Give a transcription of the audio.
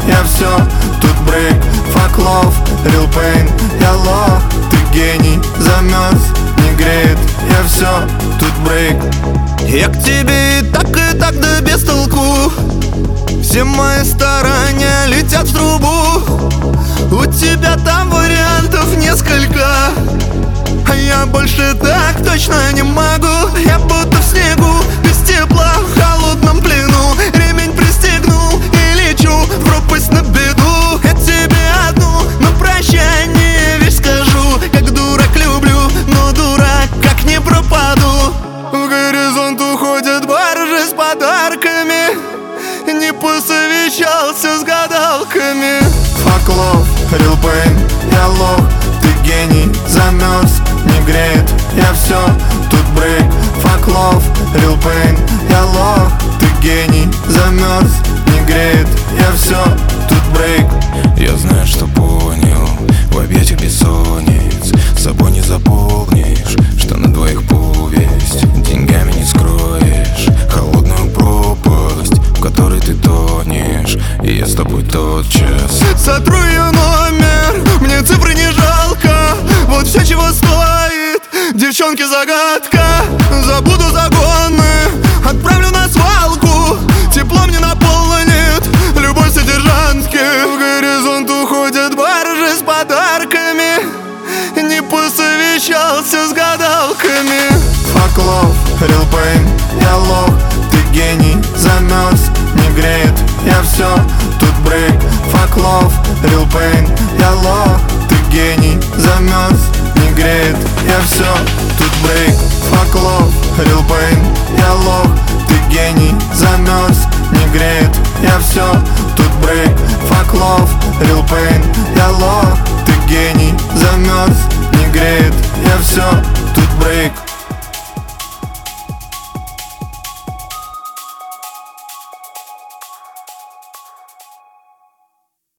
я все, тут брейк. Fuck love, real pain, я лох. Ты гений, замерз, не греет, я все, тут брейк. Я к тебе и так да без толку. Все мои старания летят в трубу. У тебя там вариантов несколько, а я больше так точно не могу. Я будто в снегу, без тепла, в холодном плену. Ремень пристегнул и лечу в пропасть на беду. Я тебе одну, но прощание весь скажу. Как дурак люблю, но дурак как не пропаду. В горизонт уходят баржи с подарками, не посовещался с гадалками. Fuck love, real pain, я лох. Ты гений, замерз, не греет, я все, тут брейк. Fuck love, real pain, я лох. Ты гений, замерз, не греет, я все, тут брейк. Я знаю, что понял, в объятиях бессонниц с собой не заполнишь, что на двоих повесть, деньгами не скроешь холодную пропасть, в которой ты тонешь, и я с тобой тотчас. Сотру ее номер, мне цифры не жалко. Вот все, чего стоит, девчонки, загадка. Забуду загоны, отправлю на свалку. Теплом не наполнит любовь содержанки. В горизонт уходят баржи с подарками, не посовещался с гадалками. Fuck love, real pain, я лох. Ты гений, замерз, не греет, я все, тут брейк. Fuck love, real pain, я лох. Ты гений, замерз, не греет, я все, тут брейк. Fuck love, real pain, я лох. Ты гений, замерз, не греет, я все, тут брейк. Fuck love, real pain, я лох. Ты гений, замерз, не греет, я все, тут брейк.